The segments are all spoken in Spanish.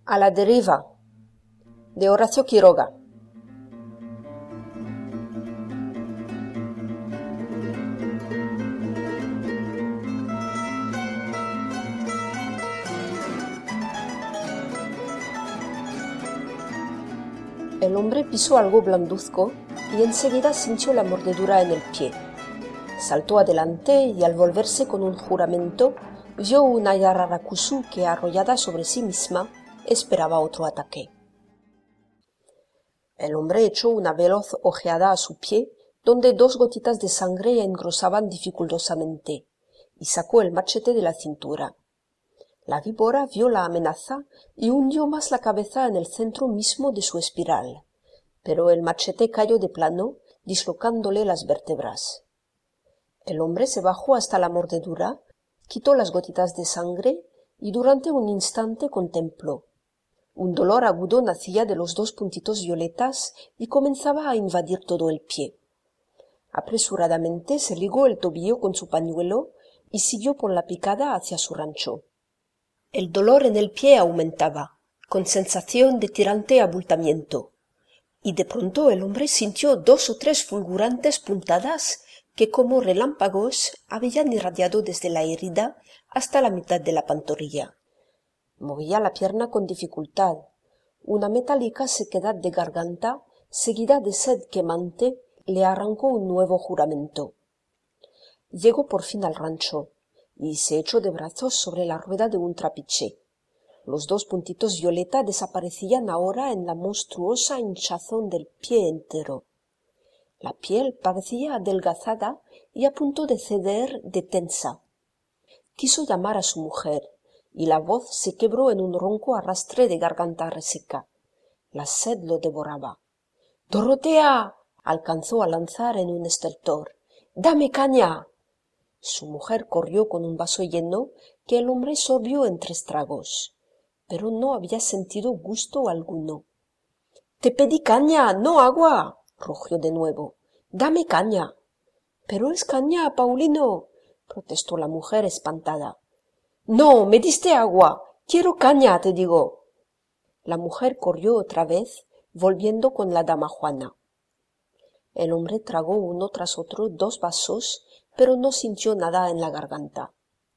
A la deriva, de Horacio Quiroga. El hombre pisó algo blanduzco y enseguida sintió la mordedura en el pie. Saltó adelante y al volverse con un juramento vio una yararacusu que, arrollada sobre sí misma, esperaba otro ataque. El hombre echó una veloz ojeada a su pie, donde 2 gotitas de sangre engrosaban dificultosamente, y sacó el machete de la cintura. La víbora vio la amenaza y hundió más la cabeza en el centro mismo de su espiral, pero el machete cayó de plano, dislocándole las vértebras. El hombre se bajó hasta la mordedura, quitó las gotitas de sangre y durante un instante contempló. Un dolor agudo nacía de los 2 puntitos violetas y comenzaba a invadir todo el pie. Apresuradamente se ligó el tobillo con su pañuelo y siguió por la picada hacia su rancho. El dolor en el pie aumentaba, con sensación de tirante abultamiento, y de pronto el hombre sintió 2 o 3 fulgurantes puntadas que como relámpagos habían irradiado desde la herida hasta la mitad de la pantorrilla. Movía la pierna con dificultad. Una metálica sequedad de garganta, seguida de sed quemante, le arrancó un nuevo juramento. Llegó por fin al rancho y se echó de brazos sobre la rueda de un trapiche. Los 2 puntitos violeta desaparecían ahora en la monstruosa hinchazón del pie entero. La piel parecía adelgazada y a punto de ceder de tensa. Quiso llamar a su mujer, y la voz se quebró en un ronco arrastre de garganta reseca. La sed lo devoraba. —¡Dorotea! —alcanzó a lanzar en un estertor—. —¡Dame caña! Su mujer corrió con un vaso lleno que el hombre sorbió en 3 tragos, pero no había sentido gusto alguno. —Te pedí caña, no agua —rugió de nuevo—. —Dame caña. —Pero es caña, Paulino —protestó la mujer espantada. —No, me diste agua. Quiero caña, te digo. La mujer corrió otra vez, volviendo con la dama Juana. El hombre tragó uno tras otro 2 vasos, pero no sintió nada en la garganta.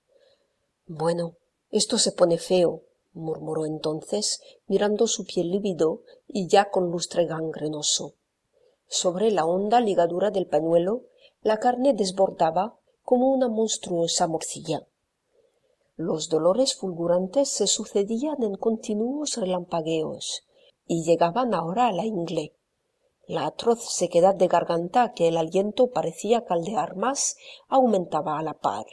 —Bueno, esto se pone feo —murmuró entonces, mirando su pie lívido y ya con lustre gangrenoso. Sobre la honda ligadura del pañuelo la carne desbordaba como una monstruosa morcilla. Los dolores fulgurantes se sucedían en continuos relampagueos y llegaban ahora a la ingle. La atroz sequedad de garganta que el aliento parecía caldear más aumentaba a la par.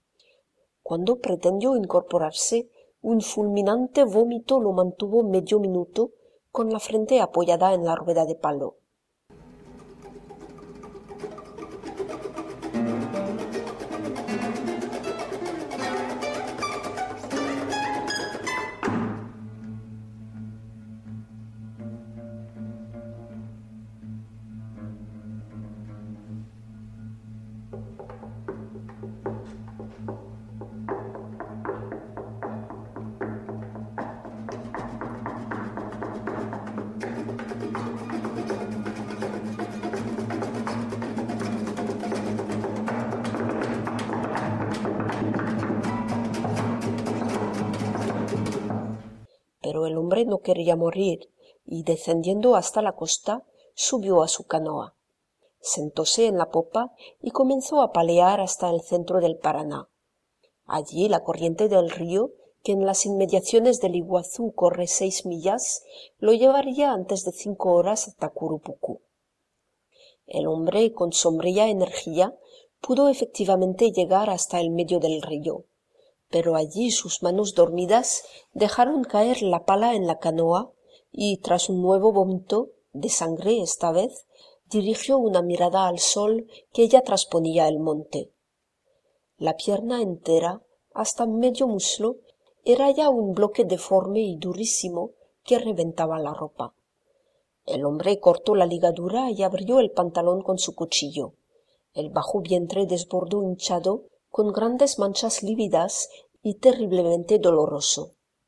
Cuando pretendió incorporarse, un fulminante vómito lo mantuvo medio minuto con la frente apoyada en la rueda de palo. Pero el hombre no quería morir y, descendiendo hasta la costa, subió a su canoa. Sentóse en la popa y comenzó a palear hasta el centro del Paraná. Allí la corriente del río, que en las inmediaciones del Iguazú corre 6 millas, lo llevaría antes de 5 horas hasta Curupucú. El hombre, con sombría energía, pudo efectivamente llegar hasta el medio del río, pero allí sus manos dormidas dejaron caer la pala en la canoa y, tras un nuevo vómito, de sangre esta vez, dirigió una mirada al sol que ya trasponía el monte. La pierna entera, hasta medio muslo, era ya un bloque deforme y durísimo que reventaba la ropa. El hombre cortó la ligadura y abrió el pantalón con su cuchillo. El bajo vientre desbordó hinchado, con grandes manchas lívidas y terriblemente doloroso.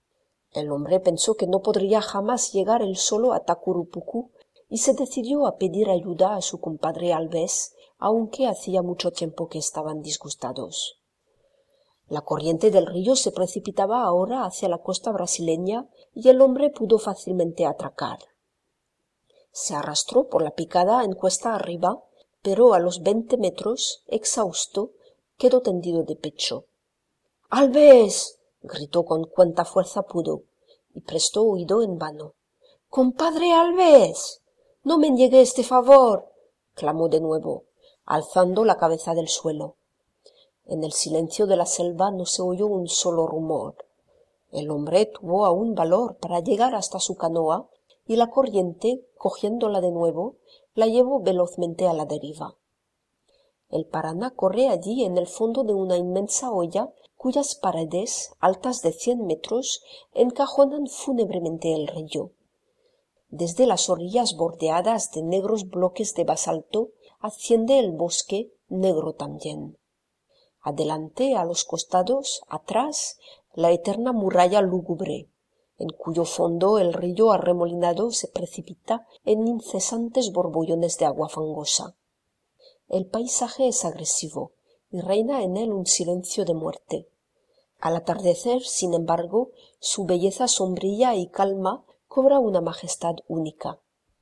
El hombre pensó que no podría jamás llegar él solo a Tacurupucú y se decidió a pedir ayuda a su compadre Alvés, aunque hacía mucho tiempo que estaban disgustados. La corriente del río se precipitaba ahora hacia la costa brasileña y el hombre pudo fácilmente atracar. Se arrastró por la picada en cuesta arriba, pero a los 20 metros, exhausto, quedó tendido de pecho. —¡Alvés! —gritó con cuanta fuerza pudo, y prestó oído en vano. —¡Compadre Alvés! —¡No me niegue este favor! —clamó de nuevo, alzando la cabeza del suelo. En el silencio de la selva no se oyó un solo rumor. El hombre tuvo aún valor para llegar hasta su canoa, y la corriente, cogiéndola de nuevo, la llevó velozmente a la deriva. El Paraná corre allí en el fondo de una inmensa hoya cuyas paredes, altas de 100 metros, encajonan fúnebremente el río. Desde las orillas bordeadas de negros bloques de basalto asciende el bosque, negro también. Adelante, a los costados, atrás, la eterna muralla lúgubre, en cuyo fondo el río arremolinado se precipita en incesantes borbollones de agua fangosa. El paisaje es agresivo y reina en él un silencio de muerte. Al atardecer, sin embargo, su belleza sombría y calma cobra una majestad única.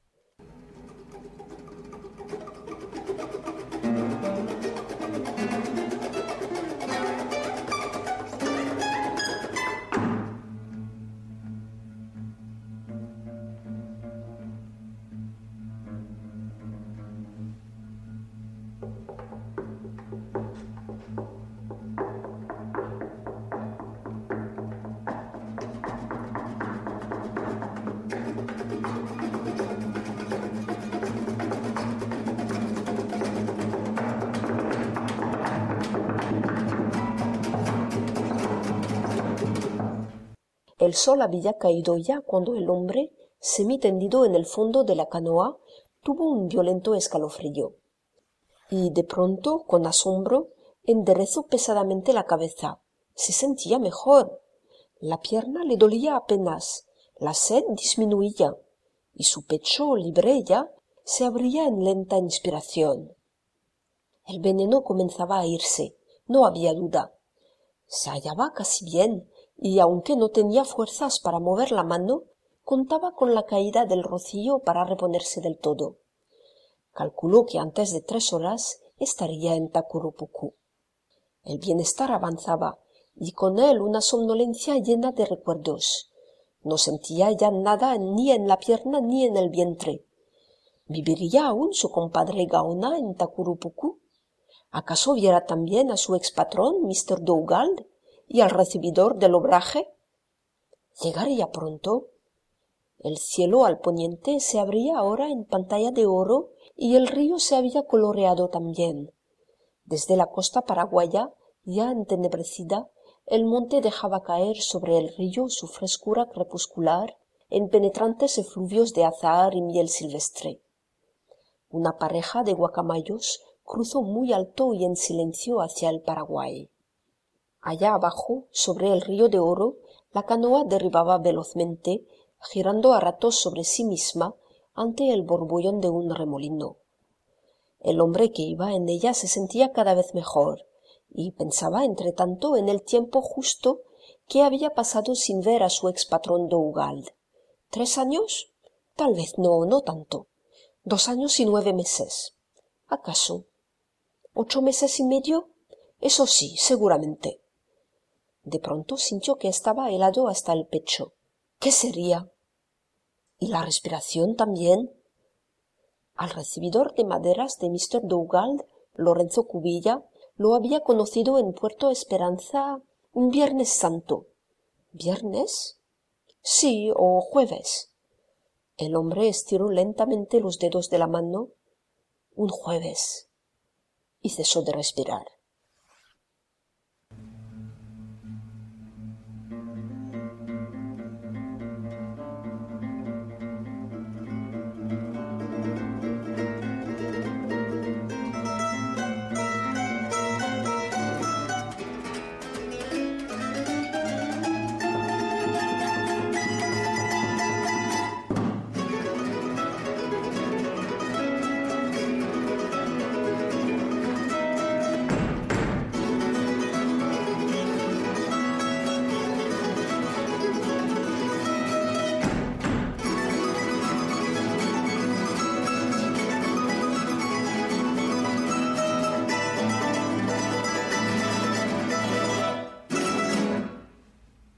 El sol había caído ya cuando el hombre, semitendido en el fondo de la canoa, tuvo un violento escalofrío. Y de pronto, con asombro, enderezó pesadamente la cabeza. Se sentía mejor. La pierna le dolía apenas, la sed disminuía, y su pecho, libre ya, se abría en lenta inspiración. El veneno comenzaba a irse, no había duda. Se hallaba casi bien, y aunque no tenía fuerzas para mover la mano, contaba con la caída del rocío para reponerse del todo. Calculó que antes de 3 horas estaría en Tacurupucú. El bienestar avanzaba, y con él una somnolencia llena de recuerdos. No sentía ya nada ni en la pierna ni en el vientre. ¿Viviría aún su compadre Gaona en Tacurupucú? ¿Acaso viera también a su expatrón, Mr. Dougal, y al recibidor del obraje? ¿Llegaría pronto? El cielo al poniente se abría ahora en pantalla de oro y el río se había coloreado también. Desde la costa paraguaya, ya entenebrecida, el monte dejaba caer sobre el río su frescura crepuscular en penetrantes efluvios de azahar y miel silvestre. Una pareja de guacamayos cruzó muy alto y en silencio hacia el Paraguay. Allá abajo, sobre el río de oro, la canoa derribaba velozmente, girando a ratos sobre sí misma ante el borbollón de un remolino. El hombre que iba en ella se sentía cada vez mejor, y pensaba entretanto en el tiempo justo que había pasado sin ver a su expatrón Dougal. 3 años? Tal vez no tanto. 2 años y 9 meses. ¿Acaso? 8 meses y medio? Eso sí, seguramente. De pronto sintió que estaba helado hasta el pecho. ¿Qué sería? ¿Y la respiración también? Al recibidor de maderas de Mr. Dougal, Lorenzo Cubilla, lo había conocido en Puerto Esperanza un Viernes Santo. ¿Viernes? Sí, o jueves. El hombre estiró lentamente los dedos de la mano. Un jueves. Y cesó de respirar.